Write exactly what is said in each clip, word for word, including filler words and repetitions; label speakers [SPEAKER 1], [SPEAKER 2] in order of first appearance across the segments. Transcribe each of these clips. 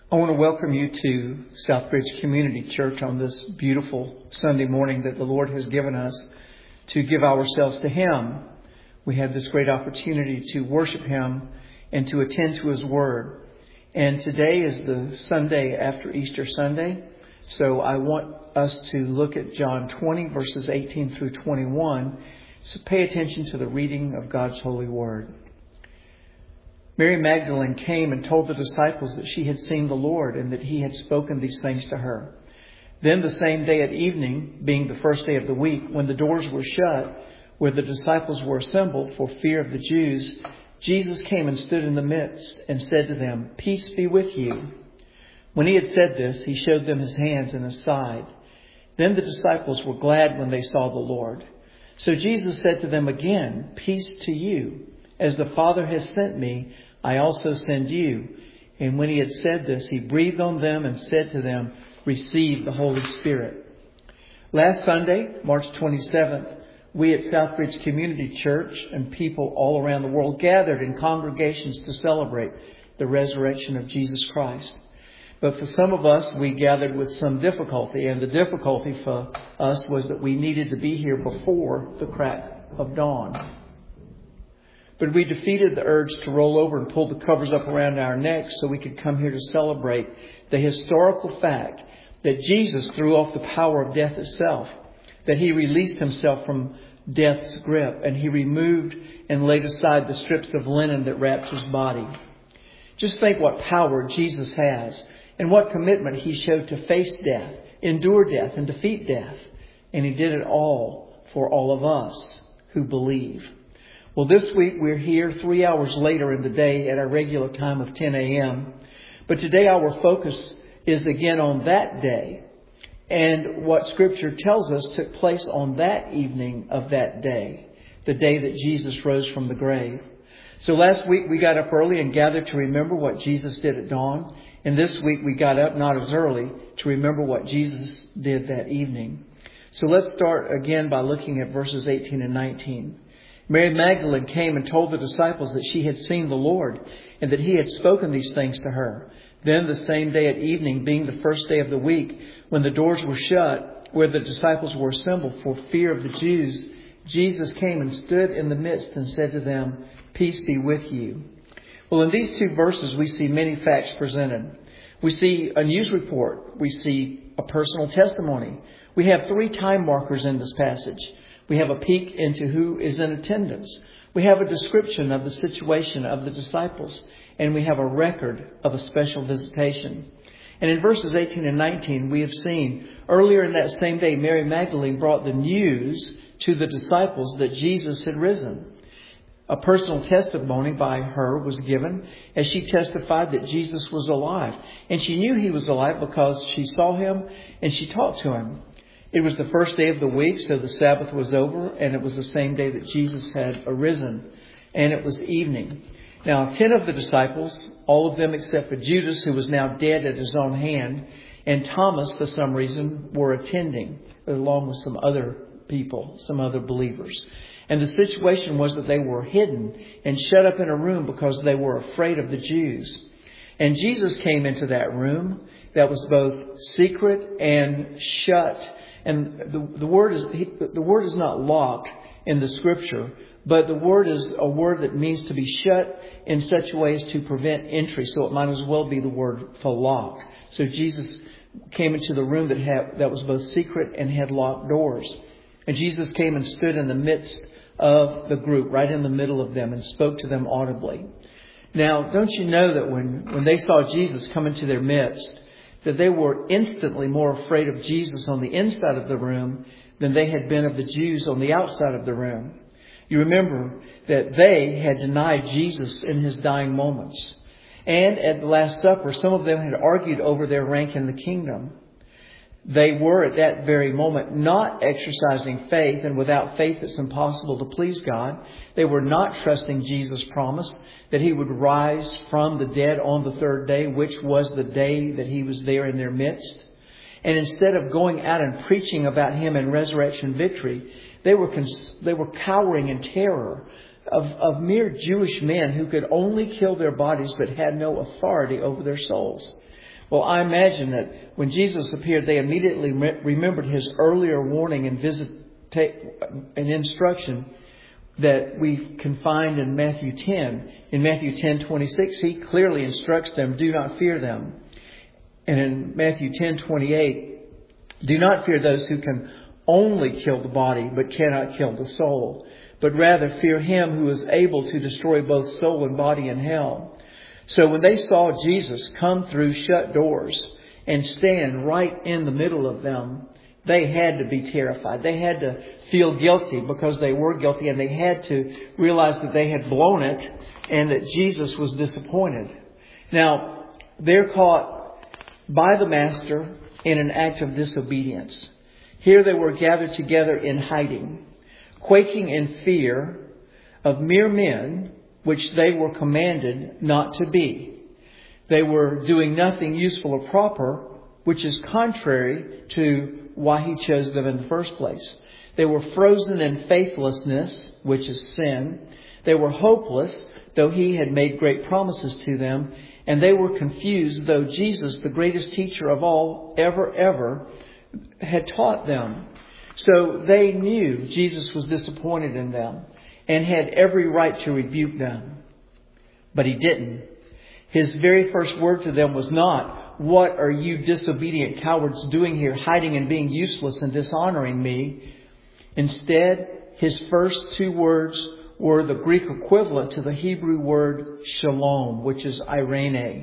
[SPEAKER 1] I want to welcome you to Southbridge Community Church on this beautiful Sunday morning that the Lord has given us to give ourselves to Him. We have this great opportunity to worship Him and to attend to His Word. And today is the Sunday after Easter Sunday. So I want us to look at John twenty, verses eighteen through twenty-one. So pay attention to the reading of God's holy Word. Mary Magdalene came and told the disciples that she had seen the Lord and that He had spoken these things to her. Then the same day at evening, being the first day of the week, when the doors were shut, where the disciples were assembled for fear of the Jews, Jesus came and stood in the midst and said to them, "Peace be with you." When He had said this, He showed them His hands and His side. Then the disciples were glad when they saw the Lord. So Jesus said to them again, "Peace to you. As the Father has sent me, I also send you." And when He had said this, He breathed on them and said to them, "Receive the Holy Spirit." Last Sunday, March twenty-seventh, we at Southbridge Community Church and people all around the world gathered in congregations to celebrate the resurrection of Jesus Christ. But for some of us, we gathered with some difficulty. And the difficulty for us was that we needed to be here before the crack of dawn. But we defeated the urge to roll over and pull the covers up around our necks so we could come here to celebrate the historical fact that Jesus threw off the power of death itself, that He released Himself from death's grip, and He removed and laid aside the strips of linen that wrapped His body. Just think what power Jesus has and what commitment He showed to face death, endure death, and defeat death. And He did it all for all of us who believe. Well, this week we're here three hours later in the day at our regular time of ten a.m. But today our focus is again on that day and what Scripture tells us took place on that evening of that day, the day that Jesus rose from the grave. So last week we got up early and gathered to remember what Jesus did at dawn. And this week we got up not as early to remember what Jesus did that evening. So let's start again by looking at verses eighteen and nineteen. Mary Magdalene came and told the disciples that she had seen the Lord and that He had spoken these things to her. Then the same day at evening, being the first day of the week, when the doors were shut, where the disciples were assembled for fear of the Jews, Jesus came and stood in the midst and said to them, "Peace be with you." Well, in these two verses, we see many facts presented. We see a news report. We see a personal testimony. We have three time markers in this passage. We have a peek into who is in attendance. We have a description of the situation of the disciples. And we have a record of a special visitation. And in verses eighteen and nineteen, we have seen earlier in that same day, Mary Magdalene brought the news to the disciples that Jesus had risen. A personal testimony by her was given as she testified that Jesus was alive. And she knew He was alive because she saw Him and she talked to Him. It was the first day of the week, so the Sabbath was over, and it was the same day that Jesus had arisen, and it was evening. Now, ten of the disciples, all of them except for Judas, who was now dead at his own hand, and Thomas, for some reason, were attending, along with some other people, some other believers. And the situation was that they were hidden and shut up in a room because they were afraid of the Jews. And Jesus came into that room that was both secret and shut. And the, the word is the word is not locked in the Scripture, but the word is a word that means to be shut in such a way as to prevent entry. So it might as well be the word for lock. So Jesus came into the room that had that was both secret and had locked doors. And Jesus came and stood in the midst of the group, right in the middle of them, and spoke to them audibly. Now, don't you know that when, when they saw Jesus come into their midst, that they were instantly more afraid of Jesus on the inside of the room than they had been of the Jews on the outside of the room. You remember that they had denied Jesus in His dying moments. And at the Last Supper, some of them had argued over their rank in the kingdom. They were at that very moment not exercising faith, and without faith it's impossible to please God. They were not trusting Jesus' promise that He would rise from the dead on the third day, which was the day that He was there in their midst. And instead of going out and preaching about Him in resurrection victory, they were cons- they were cowering in terror of, of mere Jewish men who could only kill their bodies but had no authority over their souls. Well, I imagine that when Jesus appeared, they immediately remembered his earlier warning and visit and instruction that we can find in Matthew ten. In Matthew ten twenty-six, he clearly instructs them, do not fear them. And in Matthew ten twenty-eight, do not fear those who can only kill the body but cannot kill the soul, but rather fear him who is able to destroy both soul and body in hell. So when they saw Jesus come through shut doors and stand right in the middle of them, they had to be terrified. They had to feel guilty because they were guilty, and they had to realize that they had blown it and that Jesus was disappointed. Now, they're caught by the Master in an act of disobedience. Here they were gathered together in hiding, quaking in fear of mere men, which they were commanded not to be. They were doing nothing useful or proper, which is contrary to why he chose them in the first place. They were frozen in faithlessness, which is sin. They were hopeless, though he had made great promises to them. And they were confused, though Jesus, the greatest teacher of all ever, ever, had taught them. So they knew Jesus was disappointed in them and had every right to rebuke them. But he didn't. His very first word to them was not, "What are you disobedient cowards doing here, hiding and being useless and dishonoring me?" Instead, his first two words were the Greek equivalent to the Hebrew word shalom, which is irene.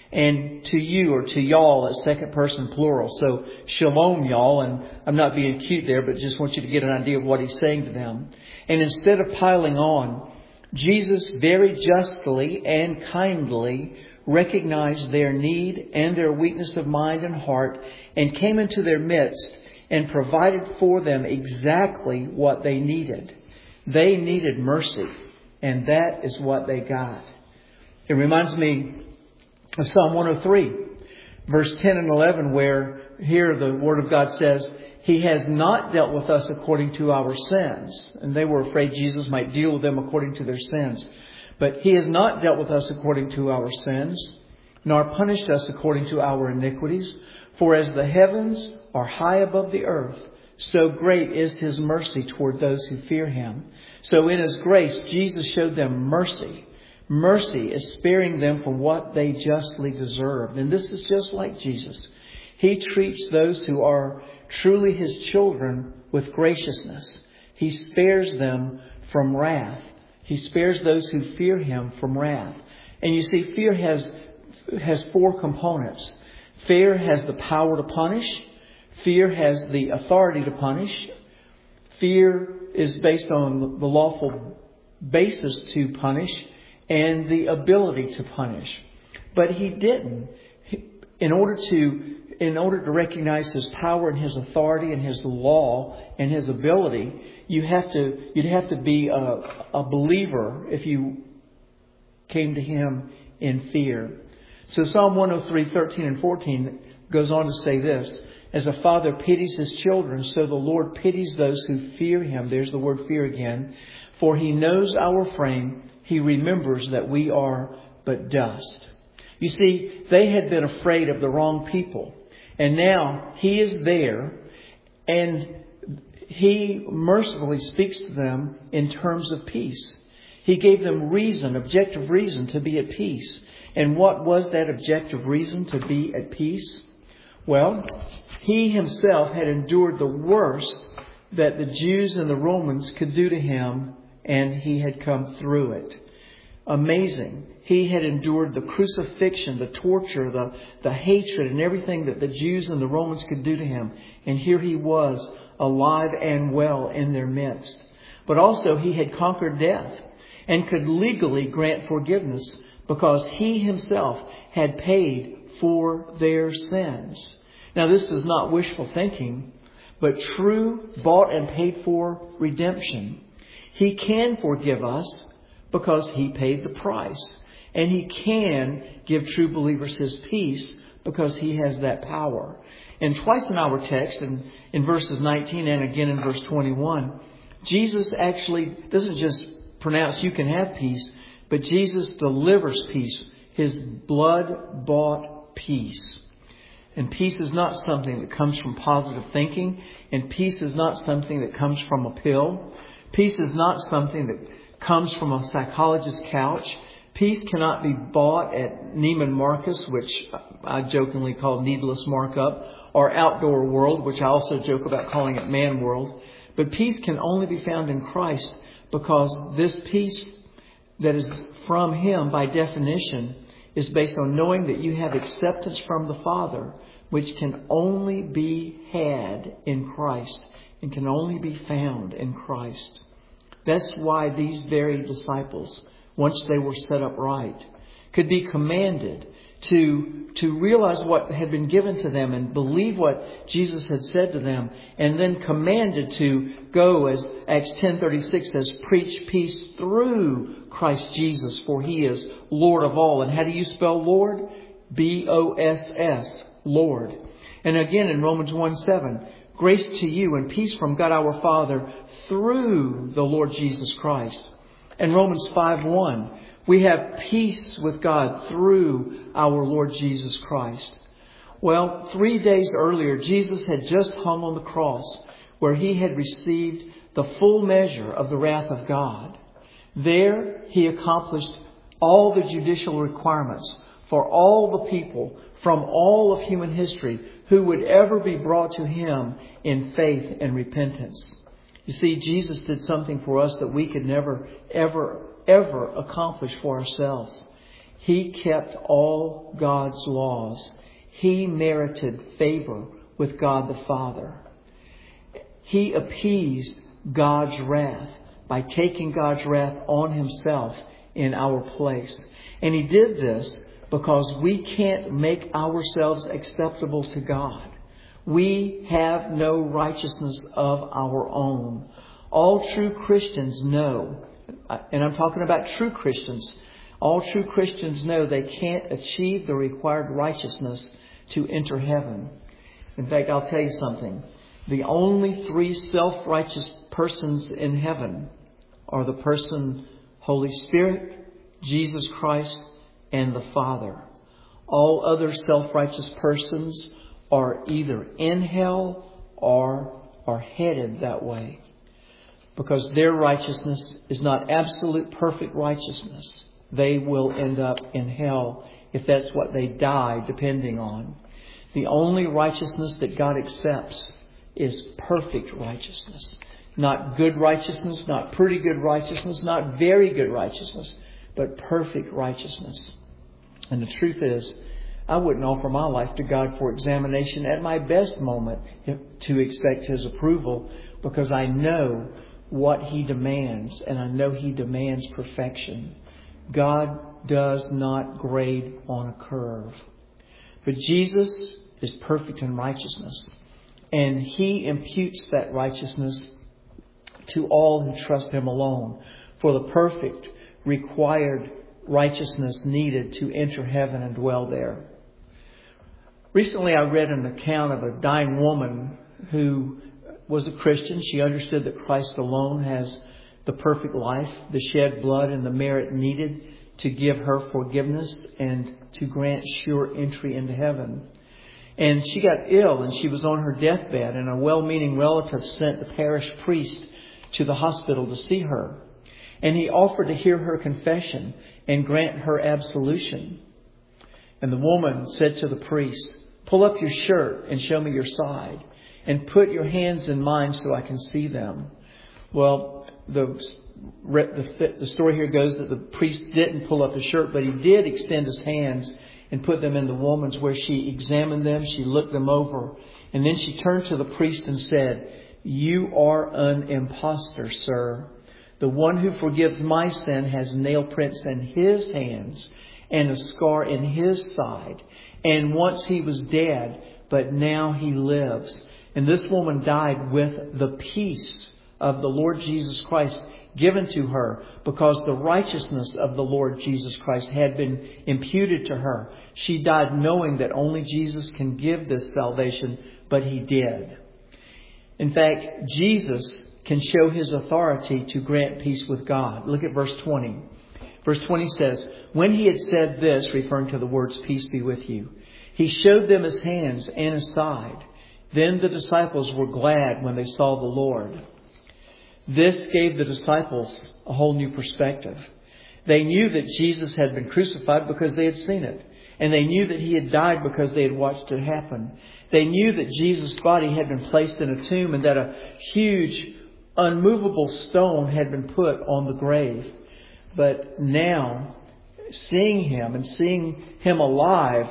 [SPEAKER 1] And to you, or to y'all, as second person plural. So shalom, y'all. And I'm not being cute there, but just want you to get an idea of what he's saying to them. And instead of piling on, Jesus very justly and kindly recognized their need and their weakness of mind and heart, and came into their midst and provided for them exactly what they needed. They needed mercy, and that is what they got. It reminds me of Psalm one oh three, verse ten and eleven, where here the Word of God says, He has not dealt with us according to our sins. And they were afraid Jesus might deal with them according to their sins. But He has not dealt with us according to our sins, nor punished us according to our iniquities. For as the heavens are high above the earth, so great is His mercy toward those who fear Him. So in His grace, Jesus showed them mercy. Mercy is sparing them from what they justly deserved. And this is just like Jesus. He treats those who are truly His children with graciousness. He spares them from wrath. He spares those who fear Him from wrath. And you see, fear has, has four components. Fear has the power to punish. Fear has the authority to punish. Fear is based on the lawful basis to punish and the ability to punish. But He didn't. In order to, in order to recognize His power and His authority and His law and His ability, you have to, you'd have to be a, a believer if you came to Him in fear. So Psalm one oh three, thirteen and fourteen goes on to say this: as a father pities his children, so the Lord pities those who fear Him. There's the word fear again. For He knows our frame. He remembers that we are but dust. You see, they had been afraid of the wrong people. And now He is there, and He mercifully speaks to them in terms of peace. He gave them reason, objective reason to be at peace. And what was that objective reason to be at peace? Well, He Himself had endured the worst that the Jews and the Romans could do to Him, and He had come through it. Amazing. He had endured the crucifixion, the torture, the, the hatred, and everything that the Jews and the Romans could do to Him. And here He was, alive and well in their midst. But also He had conquered death and could legally grant forgiveness because He Himself had paid for their sins. Now, this is not wishful thinking, but true bought and paid for redemption. He can forgive us because He paid the price. And He can give true believers His peace because He has that power. And twice in our text, in, in verses nineteen and again in verse twenty-one, Jesus actually doesn't just pronounce you can have peace, but Jesus delivers peace. His blood-bought peace. And peace is not something that comes from positive thinking. And peace is not something that comes from a pill. Peace is not something that comes from a psychologist's couch. Peace cannot be bought at Neiman Marcus, which I jokingly call needless markup, or Outdoor World, which I also joke about calling it Man World. But peace can only be found in Christ, because this peace that is from Him, by definition, is based on knowing that you have acceptance from the Father, which can only be had in Christ and can only be found in Christ. That's why these very disciples, once they were set up right, could be commanded to, to realize what had been given to them and believe what Jesus had said to them, and then commanded to go, as Acts ten thirty-six says, preach peace through Christ Jesus, for He is Lord of all. And how do you spell Lord? B O S S, Lord. And again in Romans one seven, grace to you and peace from God our Father through the Lord Jesus Christ. And Romans five one, we have peace with God through our Lord Jesus Christ. Well, three days earlier, Jesus had just hung on the cross, where He had received the full measure of the wrath of God. There He accomplished all the judicial requirements for all the people from all of human history who would ever be brought to Him in faith and repentance. You see, Jesus did something for us that we could never, ever, ever accomplish for ourselves. He kept all God's laws. He merited favor with God the Father. He appeased God's wrath by taking God's wrath on Himself in our place. And He did this because we can't make ourselves acceptable to God. We have no righteousness of our own. All true Christians know, and I'm talking about true Christians, all true Christians know they can't achieve the required righteousness to enter heaven. In fact, I'll tell you something. The only three self-righteous persons in heaven are the person Holy Spirit, Jesus Christ, and the Father. All other self-righteous persons are either in hell or are headed that way, because their righteousness is not absolute perfect righteousness. They will end up in hell if that's what they die depending on. The only righteousness that God accepts is perfect righteousness. Not good righteousness, not pretty good righteousness, not very good righteousness, but perfect righteousness. And the truth is, I wouldn't offer my life to God for examination at my best moment to expect His approval, because I know what He demands, and I know He demands perfection. God does not grade on a curve. But Jesus is perfect in righteousness, and He imputes that righteousness to all who trust Him alone for the perfect, required righteousness needed to enter heaven and dwell there. Recently, I read an account of a dying woman who was a Christian. She understood that Christ alone has the perfect life, the shed blood, and the merit needed to give her forgiveness and to grant sure entry into heaven. And she got ill, and she was on her deathbed, and a well-meaning relative sent the parish priest to the hospital to see her. And he offered to hear her confession and grant her absolution. And the woman said to the priest, "Pull up your shirt and show me your side, and put your hands in mine so I can see them." Well, the, the, the story here goes that the priest didn't pull up his shirt, but he did extend his hands and put them in the woman's, where she examined them. She looked them over. And then she turned to the priest and said, "You are an impostor, sir. The one who forgives my sin has nail prints in his hands and a scar in his side. And once he was dead, but now he lives." And this woman died with the peace of the Lord Jesus Christ given to her, because the righteousness of the Lord Jesus Christ had been imputed to her. She died knowing that only Jesus can give this salvation, but He did. In fact, Jesus can show His authority to grant peace with God. Look at verse twenty. Verse twenty says, "When He had said this," referring to the words, "Peace be with you," He showed them His hands and His side. Then the disciples were glad when they saw the Lord. This gave the disciples a whole new perspective. They knew that Jesus had been crucified because they had seen it. And they knew that He had died because they had watched it happen. They knew that Jesus' body had been placed in a tomb and that a huge, unmovable stone had been put on the grave. But now, seeing Him and seeing Him alive,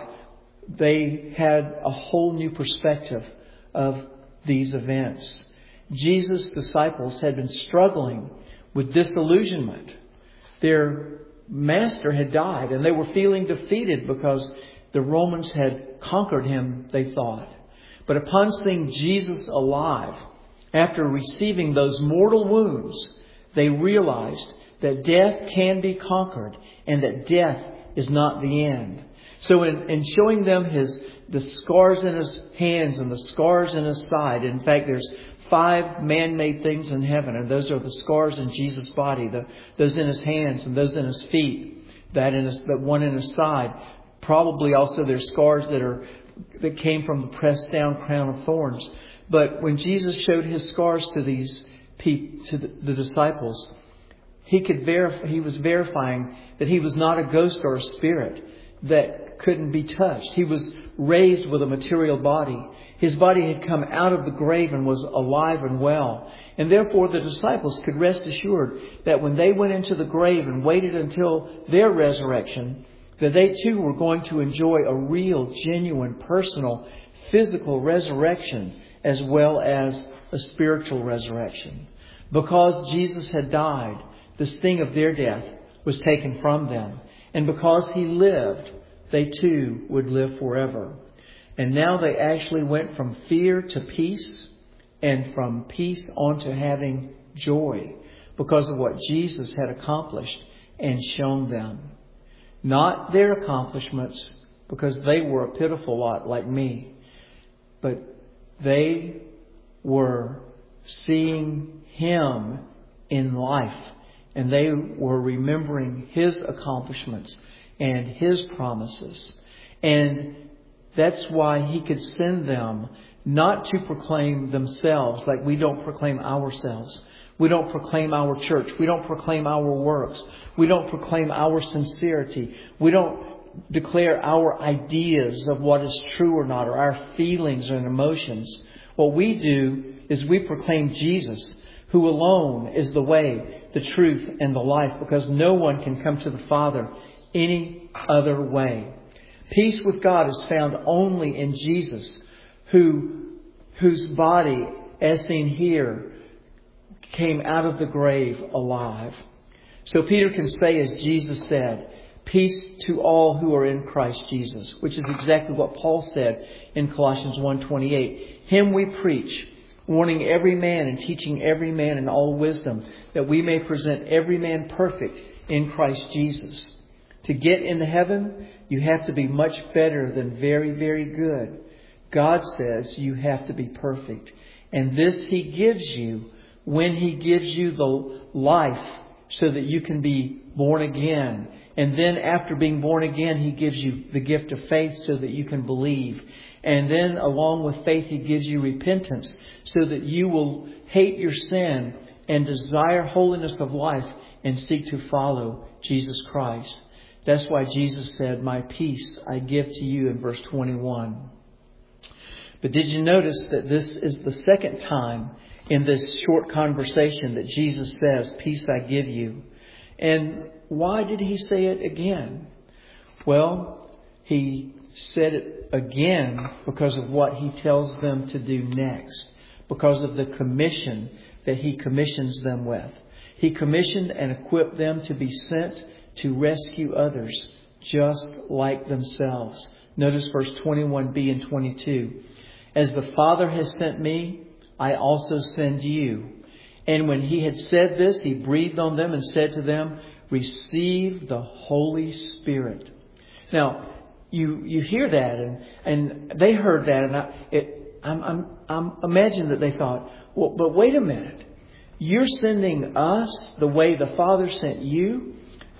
[SPEAKER 1] they had a whole new perspective of these events. Jesus' disciples had been struggling with disillusionment. Their Master had died and they were feeling defeated because the Romans had conquered Him, they thought. But upon seeing Jesus alive, after receiving those mortal wounds, they realized that death can be conquered and that death is not the end. So in, in showing them his the scars in His hands and the scars in His side, in fact, there's five man-made things in heaven, and those are the scars in Jesus' body, the, those in His hands and those in His feet, that in His, that one in His side. Probably also there's scars that are that came from the pressed down crown of thorns. But when Jesus showed His scars to these people, to the, the disciples, He could verify. He was verifying that He was not a ghost or a spirit that couldn't be touched. He was raised with a material body. His body had come out of the grave and was alive and well. And therefore the disciples could rest assured that when they went into the grave and waited until their resurrection, that they too were going to enjoy a real, genuine, personal, physical resurrection as well as a spiritual resurrection. Because Jesus had died, the sting of their death was taken from them. And because He lived, they too would live forever. And now they actually went from fear to peace, and from peace on to having joy because of what Jesus had accomplished and shown them. Not their accomplishments, because they were a pitiful lot like me, but they were seeing Him in life, and they were remembering His accomplishments and His promises. And that's why He could send them not to proclaim themselves like we don't proclaim ourselves. We don't proclaim our church. We don't proclaim our works. We don't proclaim our sincerity. We don't declare our ideas of what is true or not, or our feelings and emotions. What we do is we proclaim Jesus, who alone is the way, the truth, and the life, because no one can come to the Father any other way. Peace with God is found only in Jesus, who, whose body, as seen here, came out of the grave alive. So Peter can say, as Jesus said, peace to all who are in Christ Jesus, which is exactly what Paul said in Colossians one twenty-eight. Him we preach, warning every man and teaching every man in all wisdom, that we may present every man perfect in Christ Jesus. To get into heaven, you have to be much better than very, very good. God says you have to be perfect. And this He gives you when He gives you the life so that you can be born again. And then after being born again, He gives you the gift of faith so that you can believe. And then along with faith, He gives you repentance so that you will hate your sin and desire holiness of life and seek to follow Jesus Christ. That's why Jesus said, my peace I give to you in verse twenty-one. But did you notice that this is the second time in this short conversation that Jesus says, peace I give you? And why did He say it again? Well, He said it again because of what He tells them to do next. Because of the commission that He commissions them with. He commissioned and equipped them to be sent to rescue others just like themselves. Notice verse twenty-one b and twenty-two. As the Father has sent me, I also send you. And when He had said this, He breathed on them and said to them, receive the Holy Spirit. Now, you you hear that, and, and they heard that, and I, it, I'm, I'm, I'm imagine that they thought, well, but wait a minute. You're sending us the way the Father sent you?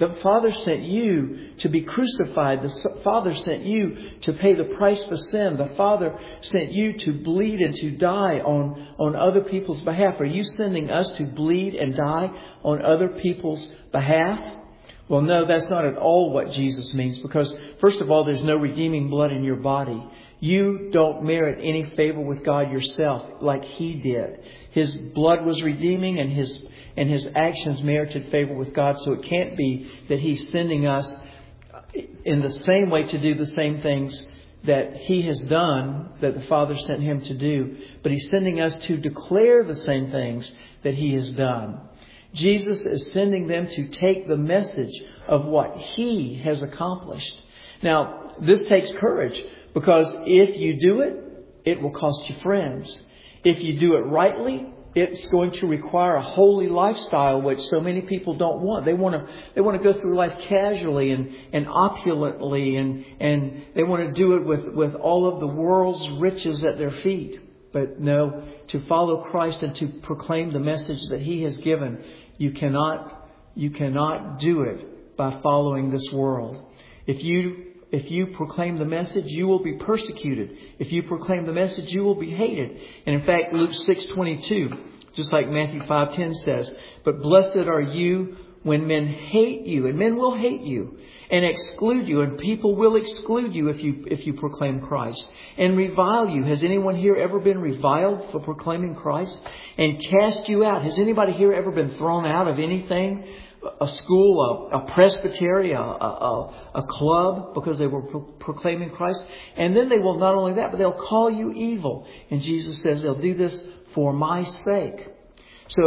[SPEAKER 1] The Father sent you to be crucified. The Father sent you to pay the price for sin. The Father sent you to bleed and to die on, on other people's behalf. Are you sending us to bleed and die on other people's behalf? Well, no, that's not at all what Jesus means. Because, first of all, there's no redeeming blood in your body. You don't merit any favor with God yourself like He did. His blood was redeeming, and His and His actions merited favor with God. So it can't be that He's sending us in the same way to do the same things that He has done, that the Father sent Him to do. But He's sending us to declare the same things that He has done. Jesus is sending them to take the message of what He has accomplished. Now, this takes courage, because if you do it, it will cost you friends. If you do it rightly, it's going to require a holy lifestyle, which so many people don't want. They want to they want to go through life casually and, and opulently, and, and they want to do it with, with all of the world's riches at their feet. But no, to follow Christ and to proclaim the message that He has given, you cannot you cannot do it by following this world. If you If you proclaim the message, you will be persecuted. If you proclaim the message, you will be hated. And in fact, Luke six twenty-two, just like Matthew five ten says, "But blessed are you when men hate you," and men will hate you, "and exclude you," and people will exclude you if you if you proclaim Christ, "and revile you." Has anyone here ever been reviled for proclaiming Christ? "And cast you out." Has anybody here ever been thrown out of anything? A school, a, a presbytery, a, a, a club, because they were pro- proclaiming Christ. And then they will, not only that, but they'll call you evil. And Jesus says they'll do this for my sake. So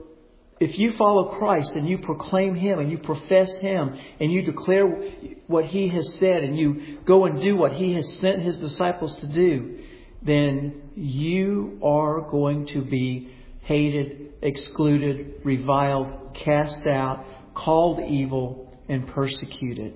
[SPEAKER 1] if you follow Christ and you proclaim Him and you profess Him and you declare what He has said and you go and do what He has sent His disciples to do, then you are going to be hated, excluded, reviled, cast out, called evil, and persecuted.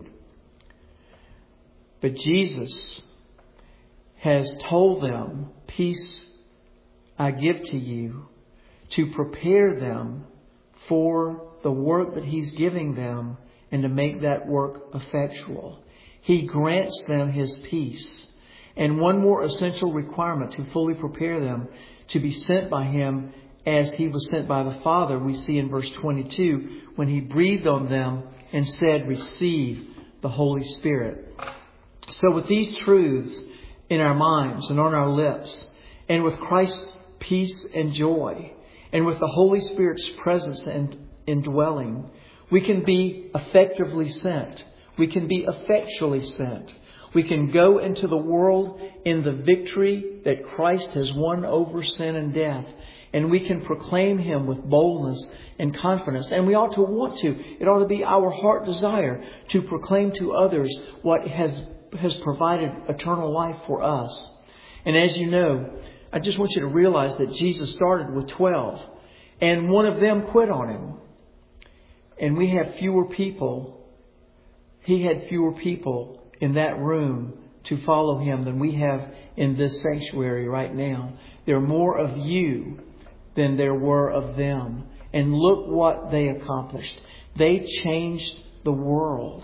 [SPEAKER 1] But Jesus has told them, "Peace I give to you," to prepare them for the work that He's giving them and to make that work effectual. He grants them His peace. And one more essential requirement to fully prepare them to be sent by Him as He was sent by the Father, we see in verse twenty-two, when He breathed on them and said, "Receive the Holy Spirit." So with these truths in our minds and on our lips, and with Christ's peace and joy, and with the Holy Spirit's presence and indwelling, we can be effectively sent. We can be effectually sent. We can go into the world in the victory that Christ has won over sin and death. And we can proclaim Him with boldness and confidence. And we ought to want to. It ought to be our heart desire to proclaim to others what has, has provided eternal life for us. And as you know, I just want you to realize that Jesus started with twelve. And one of them quit on Him. And we have fewer people. He had fewer people in that room to follow Him than we have in this sanctuary right now. There are more of you than there were of them. And look what they accomplished. They changed the world.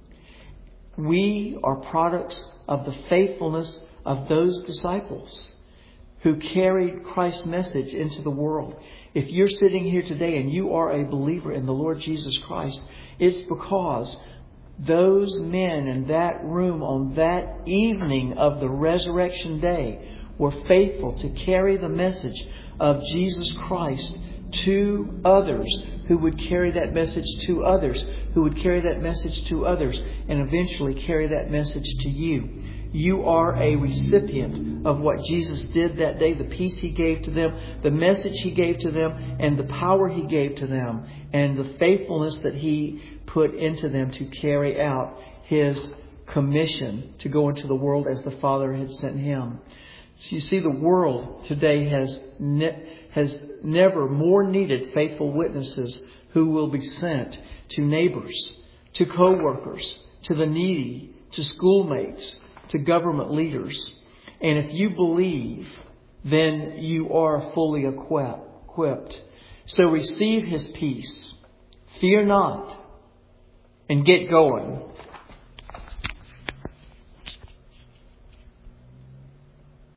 [SPEAKER 1] We are products of the faithfulness of those disciples who carried Christ's message into the world. If you're sitting here today and you are a believer in the Lord Jesus Christ, it's because those men in that room on that evening of the resurrection day were faithful to carry the message of Jesus Christ to others, who would carry that message to others, who would carry that message to others, and eventually carry that message to you. You are a recipient of what Jesus did that day, the peace He gave to them, the message He gave to them, and the power He gave to them, and the faithfulness that He put into them to carry out His commission to go into the world as the Father had sent Him. So you see, the world today has ne- has never more needed faithful witnesses who will be sent to neighbors, to co-workers, to the needy, to schoolmates, to government leaders. And if you believe, then you are fully equipped. So receive His peace. Fear not. and get going.